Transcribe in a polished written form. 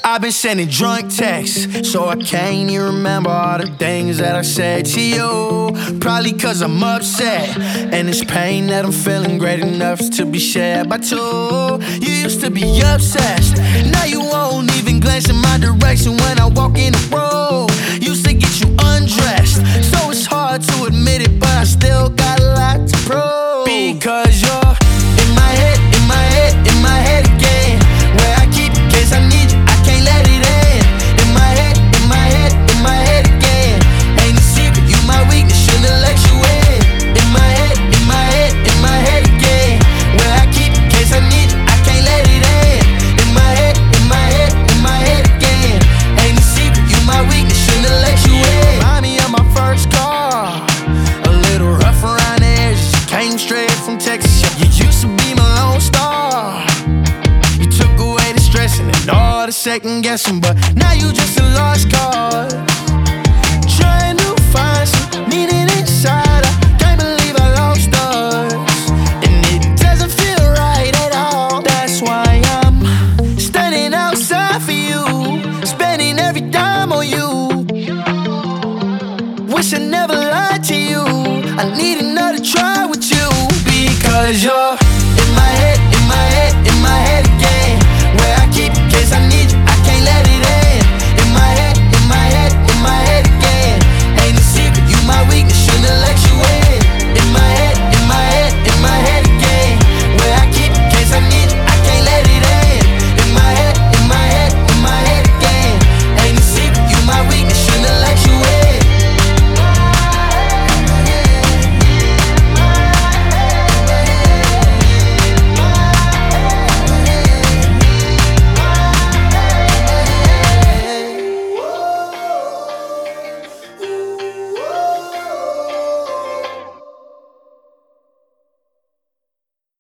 I've been sending drunk texts, so I can't even remember all the things that I said to you. Probably cause I'm upset, and it's pain that I'm feeling great enough to be shared by two. You used to be obsessed, now you won't even glance in my direction when I walk in the room. Used to get you undressed, so it's hard to admit it, but I still got a lot to prove. Because you're in my head, in my head, in my head again. Where I keep in case I need you, I can't let it in. In my head, in my head, in my head again. Ain't a secret, you my weakness, shouldn't let you in. In my head, in my head, in my head again. Where I keep in case I need you, I can't let it in. In my head, in my head, in my head again. Ain't a secret, you my weakness, shouldn't let you in. Remind me of my first car, a little rough around the edges. Came straight from Texas, you used to be my lone star. You took away the stressing and all the second guessing, but now you just a lost cause. Trying to find some meaning inside, I can't believe I lost us, and it doesn't feel right at all. That's why I'm standing outside for you, spending every dime on you. Wish I never lied to you, I need another try with you. Because you're